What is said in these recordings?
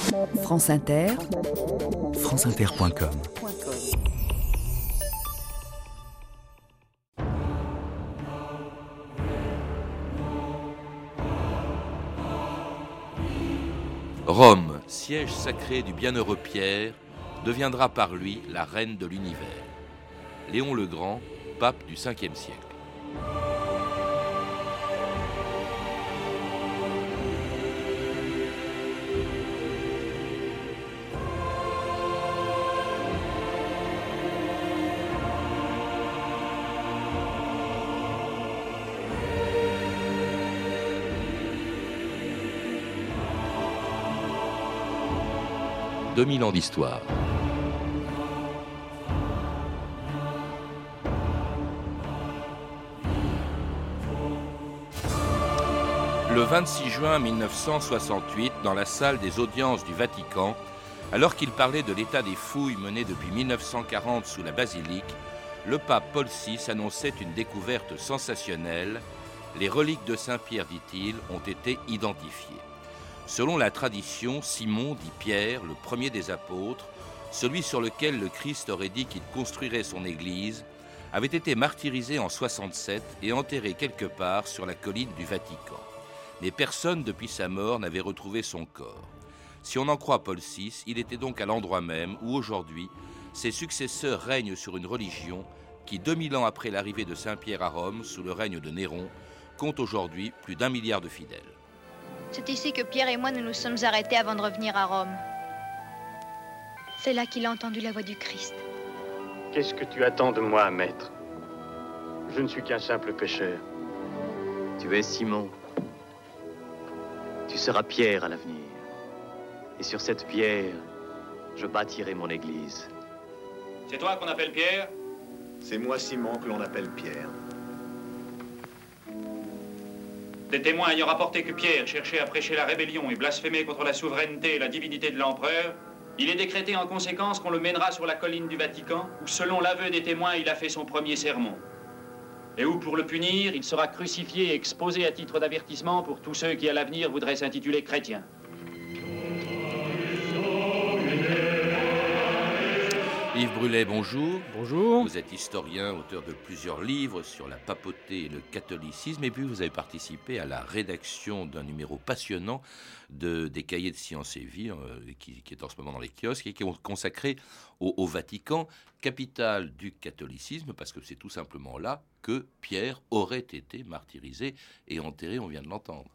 France Inter, franceinter.com. Rome, siège sacré du bienheureux Pierre, deviendra par lui la reine de l'univers. Léon le Grand, pape du 5e siècle. « 2000 ans d'histoire. Le 26 juin 1968, dans la salle des audiences du Vatican, alors qu'il parlait de l'état des fouilles menées depuis 1940 sous la basilique, le pape Paul VI annonçait une découverte sensationnelle. Les reliques de Saint-Pierre, dit-il, ont été identifiées. Selon la tradition, Simon, dit Pierre, le premier des apôtres, celui sur lequel le Christ aurait dit qu'il construirait son église, avait été martyrisé en 67 et enterré quelque part sur la colline du Vatican. Mais personne depuis sa mort n'avait retrouvé son corps. Si on en croit Paul VI, il était donc à l'endroit même où aujourd'hui, ses successeurs règnent sur une religion qui, 2000 ans après l'arrivée de Saint-Pierre à Rome, sous le règne de Néron, compte aujourd'hui plus d'1 milliard de fidèles. C'est ici que Pierre et moi nous nous sommes arrêtés avant de revenir à Rome. C'est là qu'il a entendu la voix du Christ. Qu'est-ce que tu attends de moi, maître? Je ne suis qu'un simple pécheur. Tu es Simon. Tu seras Pierre à l'avenir. Et sur cette pierre, je bâtirai mon église. C'est toi qu'on appelle Pierre? C'est moi, Simon, que l'on appelle Pierre. Des témoins ayant rapporté que Pierre cherchait à prêcher la rébellion et blasphémait contre la souveraineté et la divinité de l'empereur, il est décrété en conséquence qu'on le mènera sur la colline du Vatican, où, selon l'aveu des témoins, il a fait son premier sermon. Et où, pour le punir, il sera crucifié et exposé à titre d'avertissement pour tous ceux qui, à l'avenir, voudraient s'intituler chrétiens. Yves Brulet, bonjour. Bonjour. Vous êtes historien, auteur de plusieurs livres sur la papauté et le catholicisme, et puis vous avez participé à la rédaction d'un numéro passionnant des Cahiers de Sciences et Vie, qui est en ce moment dans les kiosques, et qui est consacré au Vatican, capitale du catholicisme, parce que c'est tout simplement là que Pierre aurait été martyrisé et enterré, on vient de l'entendre.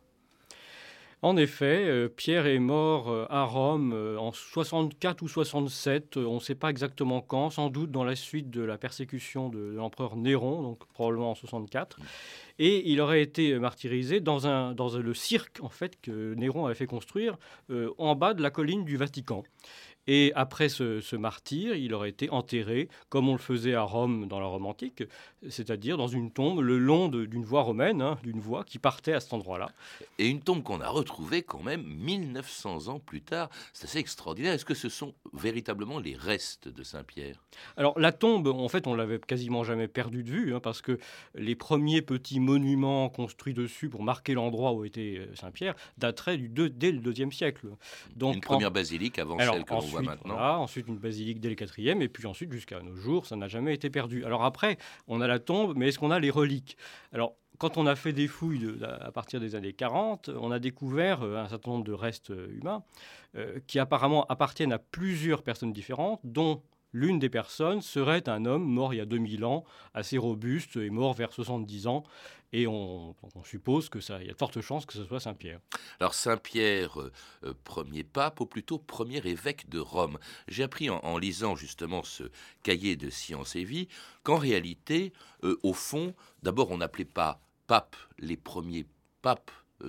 En effet, Pierre est mort à Rome en 64 ou 67, on ne sait pas exactement quand, sans doute dans la suite de la persécution de l'empereur Néron, donc probablement en 64. Et il aurait été martyrisé dans le cirque en fait, que Néron avait fait construire en bas de la colline du Vatican. Et après ce martyre, il aurait été enterré, comme on le faisait à Rome dans la Rome antique, c'est-à-dire dans une tombe le long d'une voie romaine, d'une voie qui partait à cet endroit-là. Et une tombe qu'on a retrouvée quand même 1900 ans plus tard. C'est assez extraordinaire. Est-ce que ce sont véritablement les restes de Saint-Pierre? Alors la tombe, en fait, on l'avait quasiment jamais perdue de vue, parce que les premiers petits monuments construits dessus pour marquer l'endroit où était Saint-Pierre dateraient dès le IIe siècle. Donc, une première basilique avant celle que l'on voit maintenant. Voilà, ensuite une basilique dès le 4e, et puis ensuite jusqu'à nos jours, ça n'a jamais été perdu. Alors après, on a la tombe, mais est-ce qu'on a les reliques? Alors, quand on a fait des fouilles à partir des années 40, on a découvert un certain nombre de restes humains qui apparemment appartiennent à plusieurs personnes différentes, dont l'une des personnes serait un homme mort il y a 2000 ans, assez robuste et mort vers 70 ans. Et on suppose qu'il y a de fortes chances que ce soit Saint-Pierre. Alors Saint-Pierre, premier pape, ou plutôt premier évêque de Rome. J'ai appris en lisant justement ce cahier de Sciences et Vie qu'en réalité, au fond, d'abord on n'appelait pas pape les premiers papes,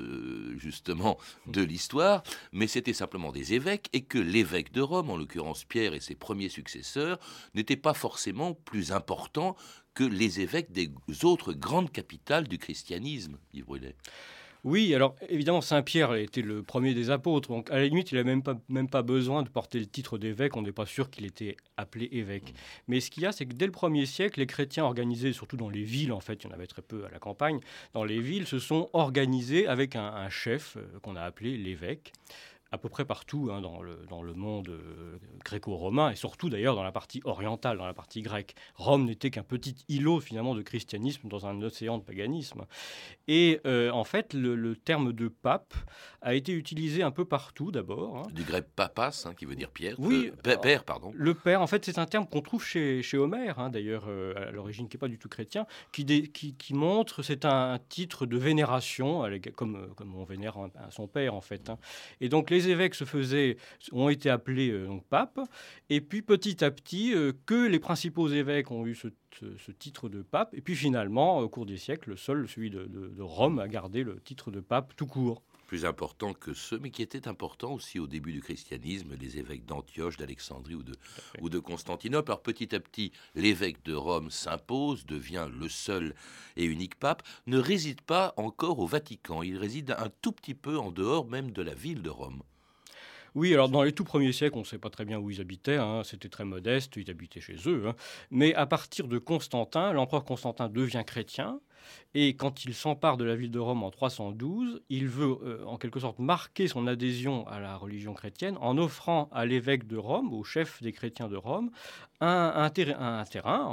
justement de l'histoire, mais c'était simplement des évêques, et que l'évêque de Rome, en l'occurrence Pierre et ses premiers successeurs, n'étaient pas forcément plus importants que les évêques des autres grandes capitales du christianisme, Yves Brulet. Oui, alors évidemment, Saint-Pierre était le premier des apôtres, donc à la limite, il n'a même pas besoin de porter le titre d'évêque, on n'est pas sûr qu'il était appelé évêque. Mais ce qu'il y a, c'est que dès le 1er siècle, les chrétiens organisés, surtout dans les villes, en fait, il y en avait très peu à la campagne, dans les villes, se sont organisés avec un chef qu'on a appelé l'évêque, à peu près partout dans le monde gréco-romain, et surtout d'ailleurs dans la partie orientale, dans la partie grecque. Rome n'était qu'un petit îlot finalement de christianisme dans un océan de paganisme. Et en fait, le terme de pape a été utilisé un peu partout d'abord. Du grec papas, qui veut dire pierre. Oui, père, pardon. Le père, en fait, c'est un terme qu'on trouve chez Homère, d'ailleurs, à l'origine, qui n'est pas du tout chrétien, qui montre, c'est un titre de vénération, comme on vénère son père, en fait. Et donc, les évêques ont été appelés donc, papes, et puis petit à petit, que les principaux évêques ont eu ce titre de pape, et puis finalement, au cours des siècles, seul celui de Rome a gardé le titre de pape tout court. Plus important que ceux, mais qui étaient importants aussi au début du christianisme, les évêques d'Antioche, d'Alexandrie ou de Constantinople. Alors petit à petit, l'évêque de Rome s'impose, devient le seul et unique pape, ne réside pas encore au Vatican. Il réside un tout petit peu en dehors même de la ville de Rome. Oui, alors dans les tout premiers siècles, on ne sait pas très bien où ils habitaient, c'était très modeste, ils habitaient chez eux. Mais à partir de Constantin, l'empereur Constantin devient chrétien, et quand il s'empare de la ville de Rome en 312, il veut en quelque sorte marquer son adhésion à la religion chrétienne en offrant à l'évêque de Rome, au chef des chrétiens de Rome, un terrain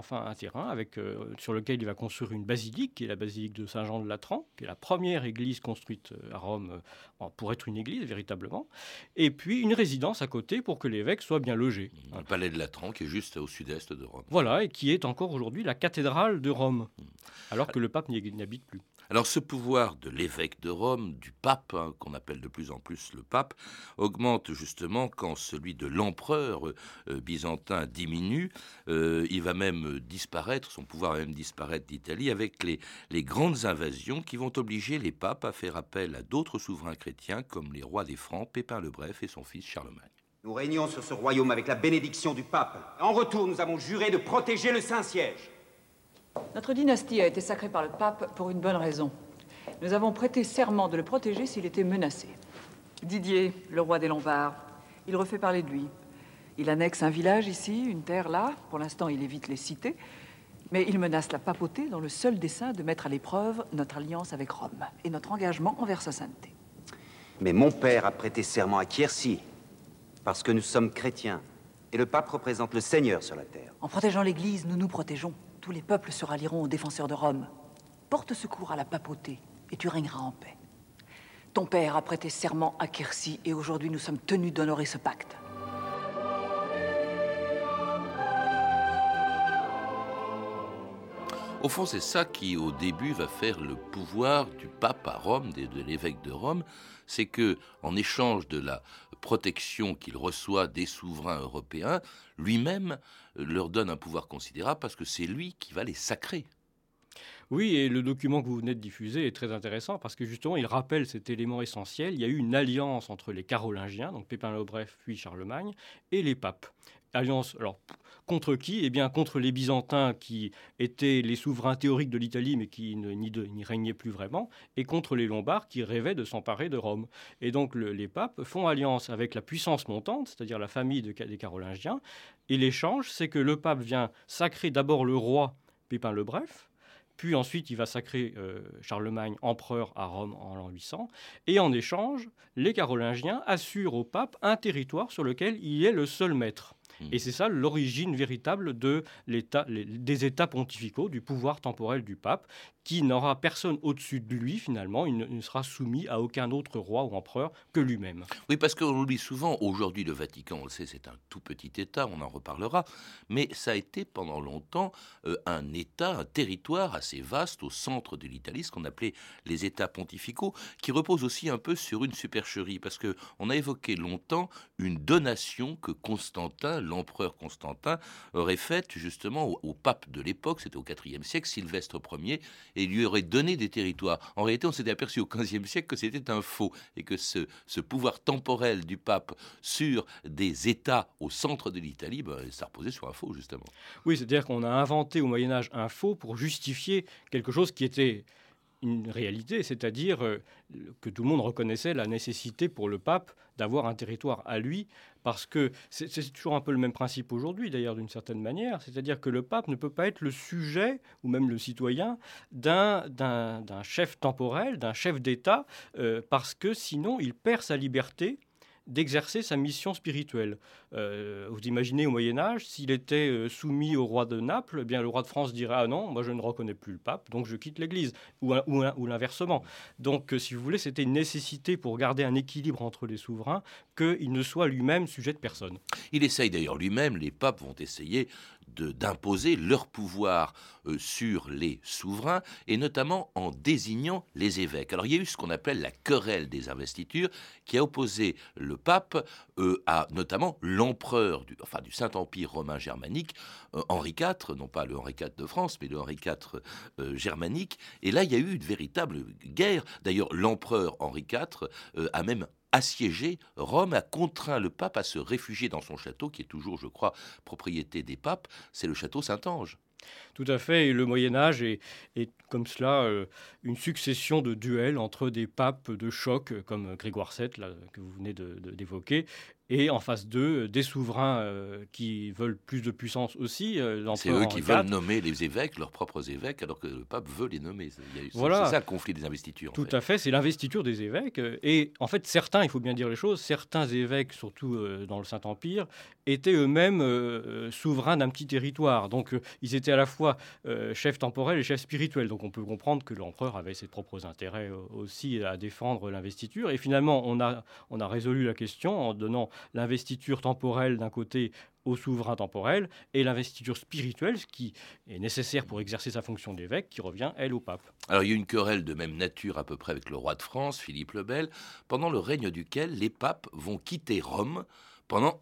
sur lequel il va construire une basilique, qui est la basilique de Saint-Jean de Latran, qui est la première église construite à Rome pour être une église véritablement, et puis une résidence à côté pour que l'évêque soit bien logé. Le palais de Latran, qui est juste au sud-est de Rome. Voilà, et qui est encore aujourd'hui la cathédrale de Rome, alors que le pape n'y habite plus. Alors ce pouvoir de l'évêque de Rome, du pape, qu'on appelle de plus en plus le pape, augmente justement quand celui de l'empereur byzantin diminue. Il va même disparaître, son pouvoir va même disparaître d'Italie avec les grandes invasions qui vont obliger les papes à faire appel à d'autres souverains chrétiens comme les rois des Francs, Pépin le Bref et son fils Charlemagne. Nous régnons sur ce royaume avec la bénédiction du pape. En retour, nous avons juré de protéger le Saint-Siège. Notre dynastie a été sacrée par le pape pour une bonne raison. Nous avons prêté serment de le protéger s'il était menacé. Didier, le roi des Lombards, il refait parler de lui. Il annexe un village ici, une terre là. Pour l'instant, il évite les cités. Mais il menace la papauté dans le seul dessein de mettre à l'épreuve notre alliance avec Rome et notre engagement envers sa sainteté. Mais mon père a prêté serment à Quercy, parce que nous sommes chrétiens. Et le pape représente le Seigneur sur la terre. En protégeant l'Église, nous nous protégeons. Tous les peuples se rallieront aux défenseurs de Rome. Porte secours à la papauté, et tu régneras en paix. Ton père a prêté serment à Quercy, et aujourd'hui nous sommes tenus d'honorer ce pacte. Au fond, c'est ça qui, au début, va faire le pouvoir du pape à Rome, de l'évêque de Rome, c'est que, en échange de la protection qu'il reçoit des souverains européens, lui-même leur donne un pouvoir considérable parce que c'est lui qui va les sacrer. Oui, et le document que vous venez de diffuser est très intéressant parce que justement, il rappelle cet élément essentiel. Il y a eu une alliance entre les Carolingiens, donc Pépin le Bref puis Charlemagne, et les papes. Alliance, alors, contre qui ? Eh bien, contre les Byzantins qui étaient les souverains théoriques de l'Italie mais qui n'y régnaient plus vraiment, et contre les Lombards qui rêvaient de s'emparer de Rome. Et donc, les papes font alliance avec la puissance montante, c'est-à-dire la famille des Carolingiens, et l'échange, c'est que le pape vient sacrer d'abord le roi Pépin le Bref, puis ensuite il va sacrer Charlemagne empereur à Rome en l'an 800, et en échange, les Carolingiens assurent au pape un territoire sur lequel il est le seul maître. Et c'est ça l'origine véritable des États pontificaux, du pouvoir temporel du pape, qui n'aura personne au-dessus de lui, finalement. Il ne sera soumis à aucun autre roi ou empereur que lui-même. Oui, parce qu'on oublie souvent, aujourd'hui le Vatican, on le sait, c'est un tout petit État, on en reparlera, mais ça a été pendant longtemps un État, un territoire assez vaste au centre de l'Italie, ce qu'on appelait les États pontificaux, qui repose aussi un peu sur une supercherie, parce qu'on a évoqué longtemps une donation que Constantin, l'empereur Constantin, aurait faite justement au pape de l'époque, c'était au IVe siècle, Sylvestre Ier, et lui aurait donné des territoires. En réalité, on s'était aperçu au XVe siècle que c'était un faux, et que ce pouvoir temporel du pape sur des États au centre de l'Italie, ça reposait sur un faux, justement. Oui, c'est-à-dire qu'on a inventé au Moyen-Âge un faux pour justifier quelque chose qui était une réalité, c'est-à-dire que tout le monde reconnaissait la nécessité pour le pape d'avoir un territoire à lui, parce que c'est toujours un peu le même principe aujourd'hui, d'ailleurs, d'une certaine manière, c'est-à-dire que le pape ne peut pas être le sujet, ou même le citoyen, d'un chef temporel, d'un chef d'État, parce que sinon il perd sa liberté d'exercer sa mission spirituelle. Vous imaginez au Moyen-Âge, s'il était soumis au roi de Naples, eh bien, le roi de France dirait « Ah non, moi je ne reconnais plus le pape, donc je quitte l'Église », ou l'inversement. Donc, si vous voulez, c'était une nécessité pour garder un équilibre entre les souverains qu'il ne soit lui-même sujet de personne. Il essaye d'ailleurs lui-même, les papes vont essayer d'imposer leur pouvoir sur les souverains, et notamment en désignant les évêques. Alors il y a eu ce qu'on appelle la querelle des investitures, qui a opposé le pape à notamment l'empereur du Saint-Empire romain germanique, Henri IV, non pas le Henri IV de France, mais le Henri IV germanique. Et là, il y a eu une véritable guerre. D'ailleurs, l'empereur Henri IV a même assiégé Rome, a contraint le pape à se réfugier dans son château, qui est toujours, je crois, propriété des papes, c'est le château Saint-Ange. Tout à fait, et le Moyen-Âge est comme cela une succession de duels entre des papes de choc, comme Grégoire VII, là, que vous venez d'évoquer, et en face d'eux, des souverains qui veulent plus de puissance aussi. C'est eux qui veulent nommer les évêques, leurs propres évêques, alors que le pape veut les nommer. Voilà. C'est ça le conflit des investitures. Tout à fait, c'est l'investiture des évêques. Et en fait, certains, il faut bien dire les choses, certains évêques, surtout dans le Saint-Empire, étaient eux-mêmes souverains d'un petit territoire. Donc, ils étaient à la fois chefs temporels et chefs spirituels. Donc, on peut comprendre que l'empereur avait ses propres intérêts aussi à défendre l'investiture. Et finalement, on a résolu la question en donnant l'investiture temporelle d'un côté au souverain temporel et l'investiture spirituelle, ce qui est nécessaire pour exercer sa fonction d'évêque, qui revient, elle, au pape. Alors, il y a une querelle de même nature à peu près avec le roi de France, Philippe le Bel, pendant le règne duquel les papes vont quitter Rome pendant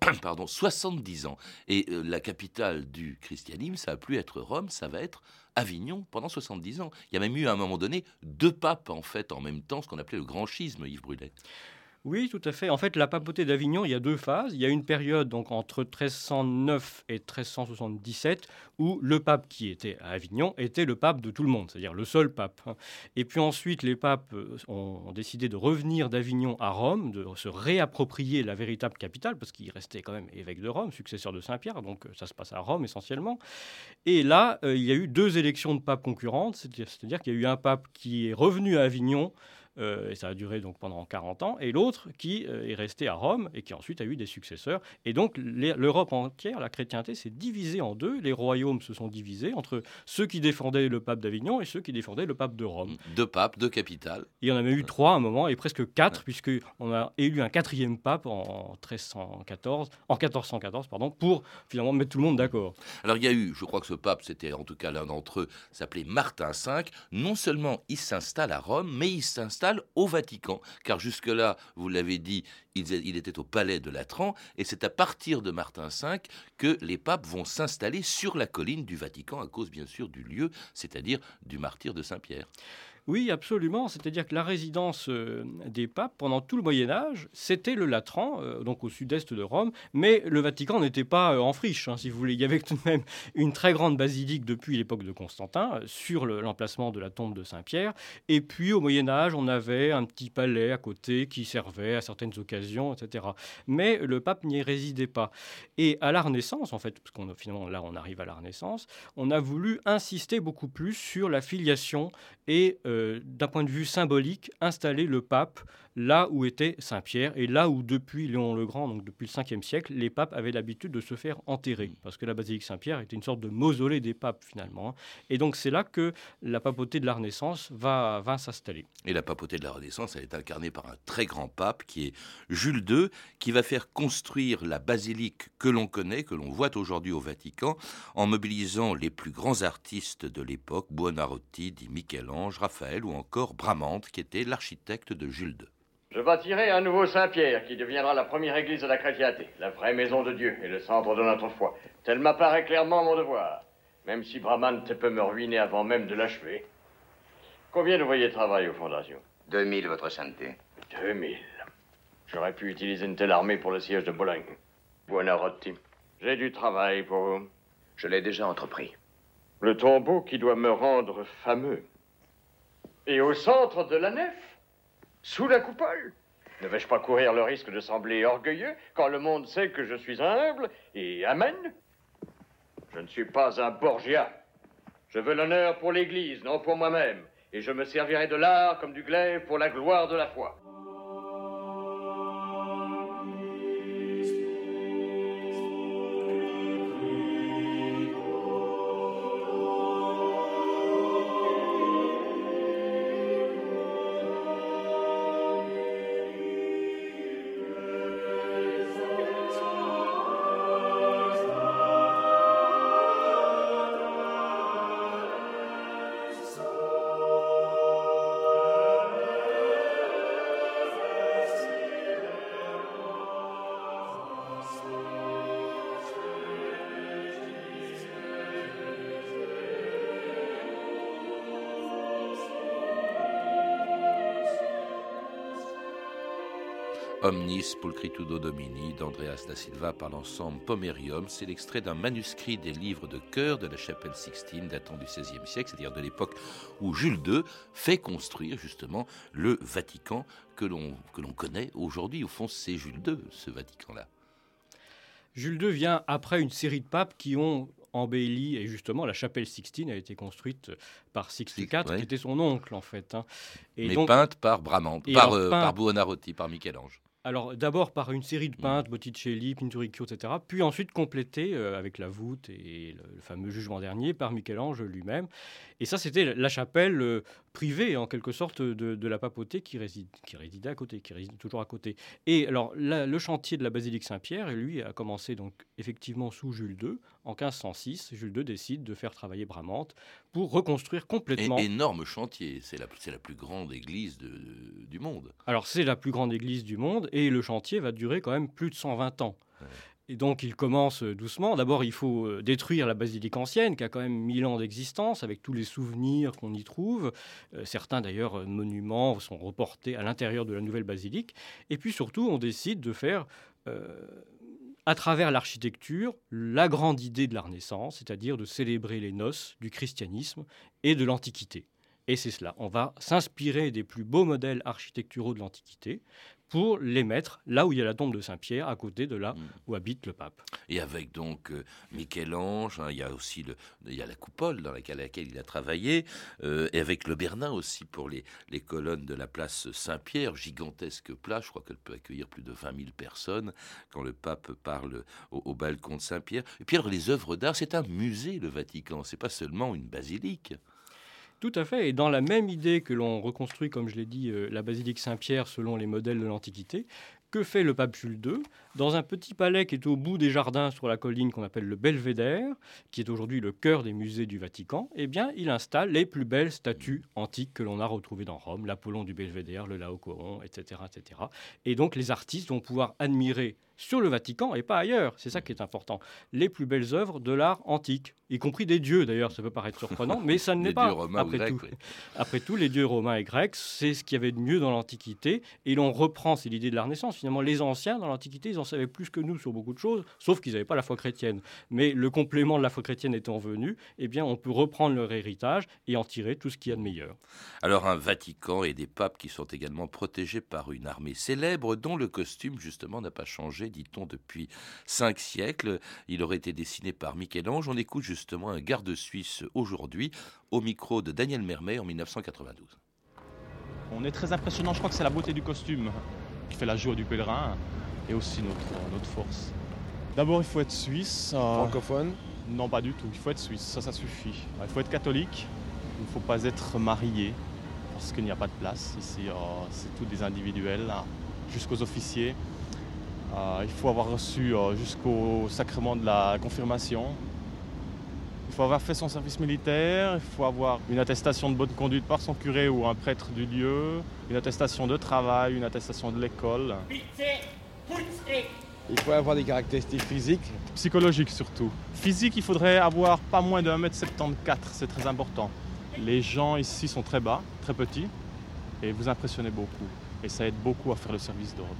70 ans. Et la capitale du christianisme, ça va plus être Rome, ça va être Avignon pendant 70 ans. Il y a même eu à un moment donné 2 papes en fait en même temps, ce qu'on appelait le grand schisme, Yves Brulet. Oui, tout à fait. En fait, la papauté d'Avignon, il y a 2 phases. Il y a une période donc entre 1309 et 1377 où le pape qui était à Avignon était le pape de tout le monde, c'est-à-dire le seul pape. Et puis ensuite, les papes ont décidé de revenir d'Avignon à Rome, de se réapproprier la véritable capitale, parce qu'il restait quand même évêque de Rome, successeur de Saint-Pierre, donc ça se passe à Rome essentiellement. Et là, il y a eu 2 élections de papes concurrentes, c'est-à-dire qu'il y a eu un pape qui est revenu à Avignon, et ça a duré donc pendant 40 ans, et l'autre qui est resté à Rome et qui ensuite a eu des successeurs. Et donc l'Europe entière, la chrétienté, s'est divisée en 2. Les royaumes se sont divisés entre ceux qui défendaient le pape d'Avignon et ceux qui défendaient le pape de Rome. 2 papes, 2 capitales. Il y en a même eu 3 à un moment, et presque 4, puisqu'on a élu un 4e pape en 1414, pour finalement mettre tout le monde d'accord. Alors il y a eu, je crois que ce pape, c'était en tout cas l'un d'entre eux, s'appelait Martin V. Non seulement il s'installe à Rome, mais il s'installe au Vatican, car jusque-là, vous l'avez dit, il était au palais de Latran, et c'est à partir de Martin V que les papes vont s'installer sur la colline du Vatican, à cause bien sûr du lieu, c'est-à-dire du martyre de Saint-Pierre. Oui, absolument. C'est-à-dire que la résidence des papes pendant tout le Moyen-Âge, c'était le Latran, donc au sud-est de Rome, mais le Vatican n'était pas en friche, si vous voulez. Il y avait tout de même une très grande basilique depuis l'époque de Constantin, sur l'emplacement de la tombe de Saint-Pierre. Et puis au Moyen-Âge, on avait un petit palais à côté qui servait à certaines occasions, etc. Mais le pape n'y résidait pas. Et à la Renaissance, en fait, parce qu'on finalement là on arrive à la Renaissance, on a voulu insister beaucoup plus sur la filiation et d'un point de vue symbolique, installer le pape là où était Saint-Pierre et là où, depuis Léon le Grand, donc depuis le 5e siècle, les papes avaient l'habitude de se faire enterrer, parce que la basilique Saint-Pierre était une sorte de mausolée des papes, finalement. Et donc, c'est là que la papauté de la Renaissance va s'installer. Et la papauté de la Renaissance, elle est incarnée par un très grand pape, qui est Jules II, qui va faire construire la basilique que l'on connaît, que l'on voit aujourd'hui au Vatican, en mobilisant les plus grands artistes de l'époque, Buonarroti, dit Michel-Ange, Raphaël ou encore Bramante, qui était l'architecte de Jules II. Je bâtirai un nouveau Saint-Pierre qui deviendra la première église de la chrétienté, la vraie maison de Dieu et le centre de notre foi. Tel m'apparaît clairement mon devoir, même si Bramante peut me ruiner avant même de l'achever. Combien d'ouvriers travaillent aux fondations? 2000, votre sainteté. 2000. J'aurais pu utiliser une telle armée pour le siège de Bologne. Buonarroti, j'ai du travail pour vous. Je l'ai déjà entrepris. Le tombeau qui doit me rendre fameux. Et au centre de la nef, sous la coupole. Ne vais-je pas courir le risque de sembler orgueilleux quand le monde sait que je suis humble et amen? Je ne suis pas un Borgia. Je veux l'honneur pour l'Église, non pour moi-même. Et je me servirai de l'art comme du glaive pour la gloire de la foi. Omnis pulchritudo Domini d'Andreas da Silva par l'ensemble Pomerium. C'est l'extrait d'un manuscrit des livres de chœur de la chapelle Sixtine datant du XVIe siècle, c'est-à-dire de l'époque où Jules II fait construire justement le Vatican que l'on connaît aujourd'hui. Au fond, c'est Jules II, ce Vatican-là. Jules II vient après une série de papes qui ont embelli, et justement la chapelle Sixtine a été construite par Sixte IV, qui était son oncle en fait. Mais donc, peinte par Bramante, par Buonarroti, par Michel-Ange. Alors d'abord par une série de peintres, Botticelli, Pinturicchio, etc., puis ensuite complété avec la voûte et le fameux jugement dernier par Michel-Ange lui-même. Et ça, c'était la chapelle privée, en quelque sorte, de la papauté qui résidait à côté, qui réside toujours à côté. Et alors, le chantier de la basilique Saint-Pierre, lui, a commencé donc effectivement sous Jules II. En 1506, Jules II décide de faire travailler Bramante pour reconstruire complètement... Énorme chantier, c'est la plus grande église du monde. Alors, c'est la plus grande église du monde, et le chantier va durer quand même plus de 120 ans. Ouais. Et donc, il commence doucement. D'abord, il faut détruire la basilique ancienne, qui a quand même 1000 ans d'existence, avec tous les souvenirs qu'on y trouve. Certains, d'ailleurs, monuments sont reportés à l'intérieur de la nouvelle basilique. Et puis, surtout, on décide de faire, à travers l'architecture, la grande idée de la Renaissance, c'est-à-dire de célébrer les noces du christianisme et de l'Antiquité. Et c'est cela. On va s'inspirer des plus beaux modèles architecturaux de l'Antiquité pour les mettre là où il y a la tombe de Saint-Pierre, à côté de là où habite le pape. Et avec donc Michel-Ange, il y a aussi la coupole dans laquelle il a travaillé, et avec le Bernin aussi pour les colonnes de la place Saint-Pierre, gigantesque place, je crois qu'elle peut accueillir plus de 20 000 personnes quand le pape parle au balcon de Saint-Pierre. Et puis alors les œuvres d'art, c'est un musée, le Vatican, c'est pas seulement une basilique. Tout à fait. Et dans la même idée que l'on reconstruit, comme je l'ai dit, la basilique Saint-Pierre selon les modèles de l'Antiquité, que fait le pape Jules II dans un petit palais qui est au bout des jardins sur la colline qu'on appelle le Belvédère, qui est aujourd'hui le cœur des musées du Vatican? Eh bien, il installe les plus belles statues antiques que l'on a retrouvées dans Rome, l'Apollon du Belvédère, le Laocoon, etc., etc. Et donc, les artistes vont pouvoir admirer sur le Vatican et pas ailleurs. C'est ça qui est important. Les plus belles œuvres de l'art antique, y compris des dieux d'ailleurs, ça peut paraître surprenant, mais ça ne l'est pas. Après tout, les dieux romains et grecs, c'est ce qu'il y avait de mieux dans l'Antiquité, et l'on reprend, c'est l'idée de la Renaissance. Finalement, les anciens, dans l'Antiquité, ils en savaient plus que nous sur beaucoup de choses, sauf qu'ils n'avaient pas la foi chrétienne. Mais le complément de la foi chrétienne étant venu, eh bien, on peut reprendre leur héritage et en tirer tout ce qu'il y a de meilleur. Alors, un Vatican et des papes qui sont également protégés par une armée célèbre, dont le costume, justement, n'a pas changé, dit-on, depuis 5 siècles. Il aurait été dessiné par Michel-Ange. On écoute justement un garde suisse aujourd'hui, au micro de Daniel Mermet en 1992. On est très impressionnant, je crois que c'est la beauté du costume qui fait la joie du pèlerin et aussi notre force. D'abord, il faut être suisse. Francophone? Non, pas du tout. Il faut être suisse, ça suffit. Il faut être catholique, il ne faut pas être marié parce qu'il n'y a pas de place. Ici, c'est tout des individuels, jusqu'aux officiers. Il faut avoir reçu jusqu'au sacrement de la confirmation. Il faut avoir fait son service militaire, il faut avoir une attestation de bonne conduite par son curé ou un prêtre du lieu, une attestation de travail, une attestation de l'école. Il faut avoir des caractéristiques physiques. Psychologiques surtout. Physique, il faudrait avoir pas moins de 1m74, c'est très important. Les gens ici sont très bas, très petits, et vous impressionnez beaucoup. Et ça aide beaucoup à faire le service d'ordre.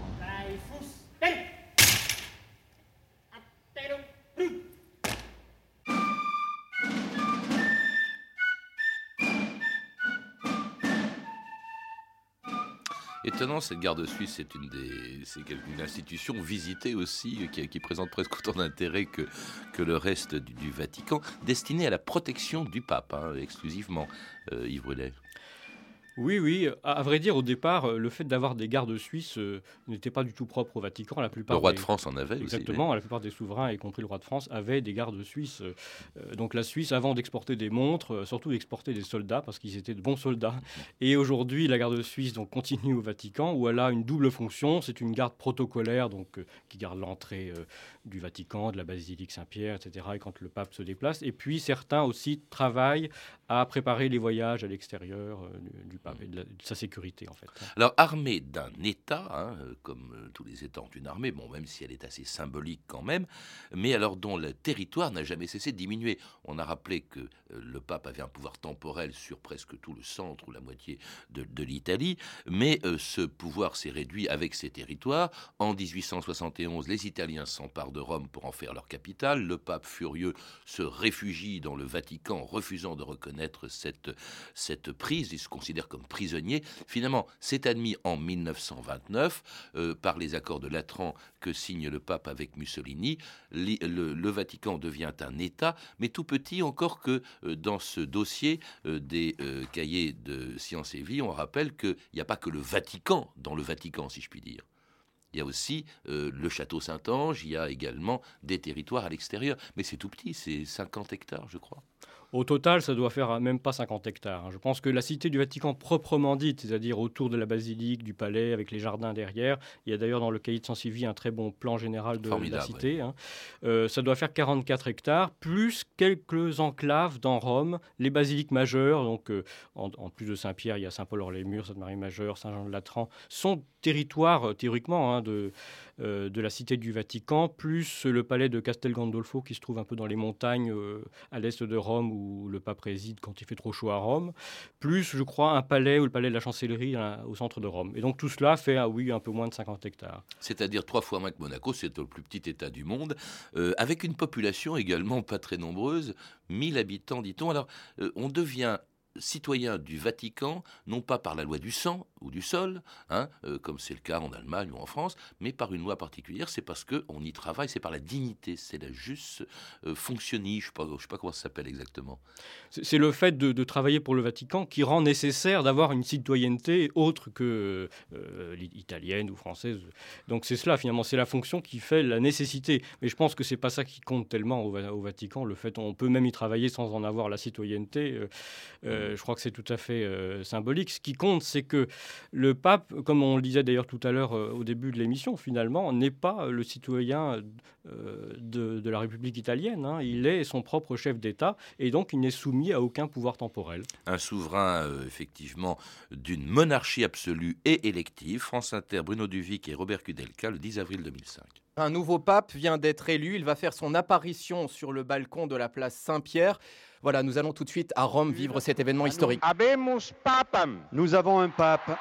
Étonnant, cette garde suisse, c'est une institution visitée aussi, qui présente presque autant d'intérêt que le reste du Vatican, destinée à la protection du pape, exclusivement, Yves Brulet. Oui. À vrai dire, au départ, le fait d'avoir des gardes suisses n'était pas du tout propre au Vatican. La plupart le roi de France en avait exactement, aussi. La plupart des souverains, y compris le roi de France, avaient des gardes suisses. Donc la Suisse, avant d'exporter des montres, surtout d'exporter des soldats, parce qu'ils étaient de bons soldats. Et aujourd'hui, la garde suisse donc, continue au Vatican, où elle a une double fonction. C'est une garde protocolaire, donc, qui garde l'entrée du Vatican, de la basilique Saint-Pierre, etc., et quand le pape se déplace. Et puis certains aussi travaillent à préparer les voyages à l'extérieur du pape. pape et de sa sécurité, en fait. Alors, armée d'un État, comme tous les États ont une armée, bon, même si elle est assez symbolique quand même, mais alors dont le territoire n'a jamais cessé de diminuer. On a rappelé que le pape avait un pouvoir temporel sur presque tout le centre ou la moitié de l'Italie, mais ce pouvoir s'est réduit avec ses territoires. En 1871, les Italiens s'emparent de Rome pour en faire leur capitale. Le pape, furieux, se réfugie dans le Vatican, refusant de reconnaître cette prise. Il se considère comme prisonnier. Finalement, c'est admis en 1929 par les accords de Latran que signe le pape avec Mussolini. Le Vatican devient un État, mais tout petit, encore que dans ce dossier des cahiers de Sciences et Vie, on rappelle qu'il n'y a pas que le Vatican dans le Vatican, si je puis dire. Il y a aussi le château Saint-Ange, il y a également des territoires à l'extérieur. Mais c'est tout petit, c'est 50 hectares, je crois. Au total, ça doit faire même pas 50 hectares. Je pense que la cité du Vatican proprement dite, c'est-à-dire autour de la basilique, du palais, avec les jardins derrière, il y a d'ailleurs dans le cahier de Sciences-et-Vie un très bon plan général de la cité. Ça doit faire 44 hectares, plus quelques enclaves dans Rome, les basiliques majeures, donc en plus de Saint-Pierre, il y a Saint-Paul-Hors-les-Murs, Sainte-Marie-Majeure, Saint-Jean-de-Latran, sont territoires, théoriquement, de la cité du Vatican, plus le palais de Castel Gandolfo qui se trouve un peu dans les montagnes à l'est de Rome où le pape réside quand il fait trop chaud à Rome, plus, je crois, un palais ou le palais de la Chancellerie au centre de Rome. Et donc tout cela fait, un peu moins de 50 hectares. C'est-à-dire 3 fois moins que Monaco, c'est le plus petit État du monde, avec une population également pas très nombreuse, 1000 habitants, dit-on. Alors, on devient citoyen du Vatican, non pas par la loi du sang ou du sol, comme c'est le cas en Allemagne ou en France, mais par une loi particulière. C'est parce qu'on y travaille, c'est par la dignité, c'est la juste fonctionnie, je ne sais pas comment ça s'appelle exactement. C'est le fait de travailler pour le Vatican qui rend nécessaire d'avoir une citoyenneté autre que italienne ou française. Donc c'est cela finalement, c'est la fonction qui fait la nécessité. Mais je pense que c'est pas ça qui compte tellement au Vatican. Le fait, on peut même y travailler sans en avoir la citoyenneté. Je crois que c'est tout à fait symbolique. Ce qui compte, c'est que le pape, comme on le disait d'ailleurs tout à l'heure au début de l'émission, finalement, n'est pas le citoyen de la République italienne. Il est son propre chef d'État et donc il n'est soumis à aucun pouvoir temporel. Un souverain, effectivement, d'une monarchie absolue et élective. France Inter, Bruno Duvic et Robert Kudelka, le 10 avril 2005. Un nouveau pape vient d'être élu. Il va faire son apparition sur le balcon de la place Saint-Pierre. Voilà, nous allons tout de suite à Rome vivre cet événement historique. Nous avons un pape,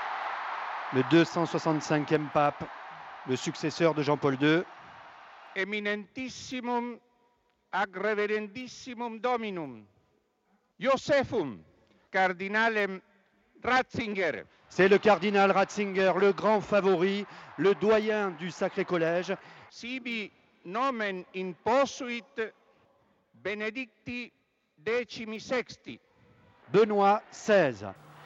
le 265e pape, le successeur de Jean-Paul II. Eminentissimum ag reverendissimum dominum, Josephum, cardinalem Ratzinger. C'est le cardinal Ratzinger, le grand favori, le doyen du Sacré Collège. Sibi nomen imposuit Benedicti XVI. Benoît XVI.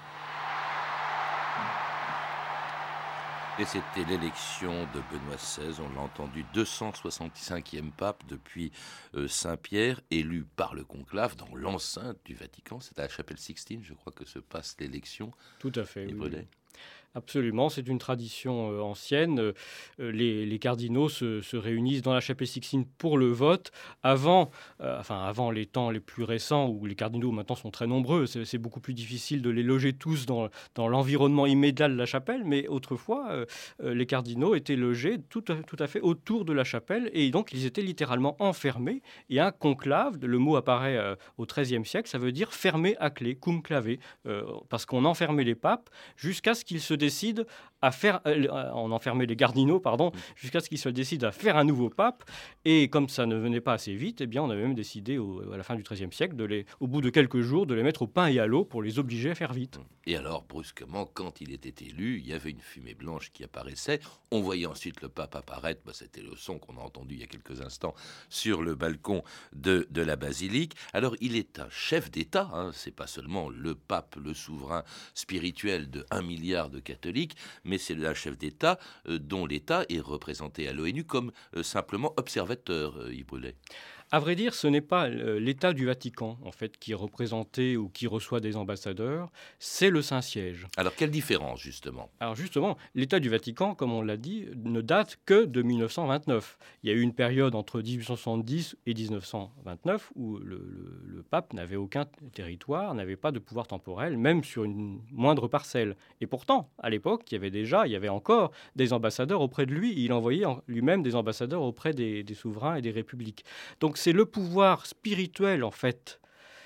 Et c'était l'élection de Benoît XVI, on l'a entendu, 265e pape depuis Saint-Pierre, élu par le conclave dans l'enceinte du Vatican. C'est à la chapelle Sixtine, je crois, que se passe l'élection. Tout à fait, oui. Absolument, c'est une tradition ancienne. Les cardinaux se réunissent dans la chapelle Sixtine pour le vote. Avant les temps les plus récents, où les cardinaux maintenant sont très nombreux, c'est beaucoup plus difficile de les loger tous dans l'environnement immédiat de la chapelle, mais autrefois, les cardinaux étaient logés tout à fait autour de la chapelle, et donc ils étaient littéralement enfermés. Et un conclave, le mot apparaît au XIIIe siècle, ça veut dire fermé à clé, cum clave, parce qu'on enfermait les papes jusqu'à ce qu'ils se décide à faire, on enfermait les cardinaux, jusqu'à ce qu'ils se décident à faire un nouveau pape. Et comme ça ne venait pas assez vite, on avait même décidé à la fin du XIIIe siècle, au bout de quelques jours, de les mettre au pain et à l'eau pour les obliger à faire vite. Et alors, brusquement, quand il était élu, il y avait une fumée blanche qui apparaissait. On voyait ensuite le pape apparaître. C'était le son qu'on a entendu il y a quelques instants sur le balcon de la basilique. Alors, il est un chef d'État. C'est pas seulement le pape, le souverain spirituel de 1 milliard de catholiques, mais c'est un chef d'État dont l'État est représenté à l'ONU comme simplement observateur, Yves Brûlet. À vrai dire, ce n'est pas l'État du Vatican, en fait, qui est représenté ou qui reçoit des ambassadeurs, c'est le Saint-Siège. Alors, quelle différence, justement ? Alors, justement, l'État du Vatican, comme on l'a dit, ne date que de 1929. Il y a eu une période entre 1870 et 1929 où le pape n'avait aucun territoire, n'avait pas de pouvoir temporel, même sur une moindre parcelle. Et pourtant, à l'époque, il y avait encore des ambassadeurs auprès de lui. Il envoyait lui-même des ambassadeurs auprès des souverains et des républiques. Donc, c'est le pouvoir spirituel, en fait,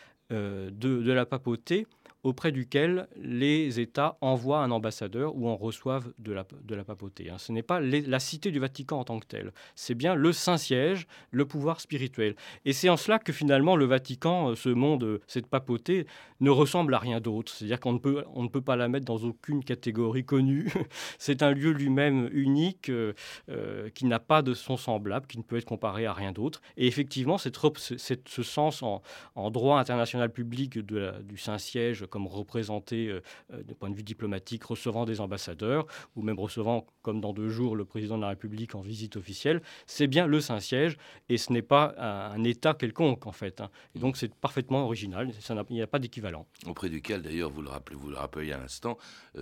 de la papauté auprès duquel les États envoient un ambassadeur ou en reçoivent de la papauté. Ce n'est pas la cité du Vatican en tant que telle. C'est bien le Saint-Siège, le pouvoir spirituel. Et c'est en cela que finalement le Vatican, ce monde, cette papauté, ne ressemble à rien d'autre. C'est-à-dire qu'on ne peut pas la mettre dans aucune catégorie connue. C'est un lieu lui-même unique, qui n'a pas de son semblable, qui ne peut être comparé à rien d'autre. Et effectivement, ce sens en droit international public du Saint-Siège, comme représenté d'un point de vue diplomatique, recevant des ambassadeurs, ou même recevant, comme dans 2 jours, le président de la République en visite officielle, c'est bien le Saint-Siège, et ce n'est pas un État quelconque, en fait. Et donc c'est parfaitement original, il n'y a pas d'équivalent. Auprès duquel, d'ailleurs, vous le rappeliez à l'instant,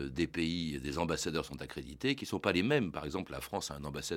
des ambassadeurs sont accrédités, qui ne sont pas les mêmes. Par exemple, la France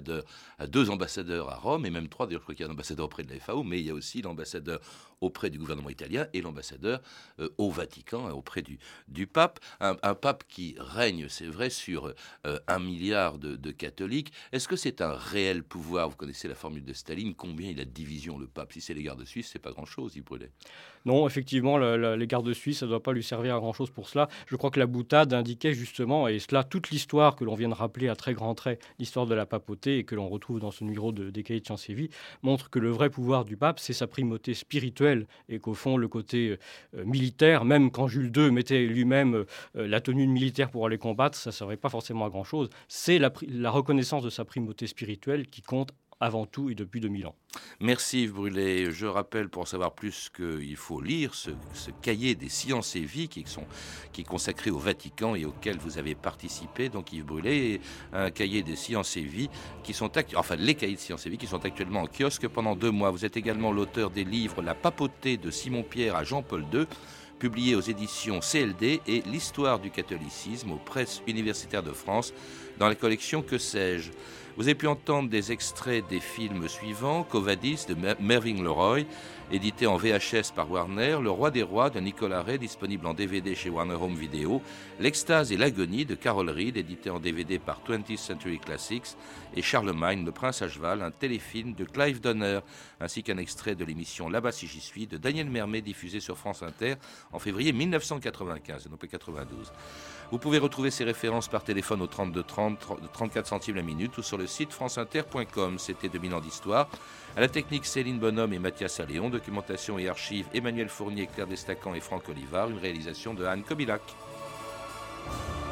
a 2 ambassadeurs à Rome, et même 3, d'ailleurs je crois qu'il y a un ambassadeur auprès de la FAO, mais il y a aussi l'ambassadeur auprès du gouvernement italien et l'ambassadeur au Vatican, auprès du pape. Un pape qui règne, c'est vrai, sur 1 milliard de catholiques. Est-ce que c'est un réel pouvoir ? Vous connaissez la formule de Staline, combien il a de divisions, le pape ? Si c'est les gardes suisses, c'est pas grand-chose, il brûlait. Non, effectivement, les gardes suisses, ça ne doit pas lui servir à grand-chose pour cela. Je crois que la boutade indiquait justement, et cela, toute l'histoire que l'on vient de rappeler à très grands traits, l'histoire de la papauté, et que l'on retrouve dans ce numéro des Cahiers de Sciences et Vie, montre que le vrai pouvoir du pape, c'est sa primauté spirituelle, et qu'au fond, le côté militaire, même quand Jules II mettait lui-même la tenue de militaire pour aller combattre, ça ne servait pas forcément à grand-chose. C'est la reconnaissance de sa primauté spirituelle qui compte avant tout et depuis 2000 ans. Merci Yves Brulé. Je rappelle, pour en savoir plus, qu'il faut lire ce cahier des sciences et vie qui est consacré au Vatican et auquel vous avez participé. Donc Yves Brulé, un cahier des sciences et vie les cahiers de sciences et vie qui sont actuellement en kiosque pendant 2 mois. Vous êtes également l'auteur des livres La papauté de Simon-Pierre à Jean-Paul II, publié aux éditions CLD, et L'histoire du catholicisme aux presses universitaires de France dans la collection Que sais-je. Vous avez pu entendre des extraits des films suivants: Quo Vadis de Mervyn LeRoy, édité en VHS par Warner, Le Roi des Rois de Nicolas Ray, disponible en DVD chez Warner Home Video, L'Extase et l'Agonie de Carol Reed, édité en DVD par 20th Century Classics, et Charlemagne, le Prince à cheval, un téléfilm de Clive Donner, ainsi qu'un extrait de l'émission Là-bas si j'y suis de Daniel Mermet, diffusée sur France Inter en février 1995, et non pas 92. Vous pouvez retrouver ces références par téléphone au 32 30, 34 centimes la minute, ou sur le site franceinter.com. C'était 2000 ans d'histoire. À la technique, Céline Bonhomme et Mathias Alléon. Documentation et archives, Emmanuel Fournier, Claire Destacan et Franck Olivard. Une réalisation de Anne Kobilac.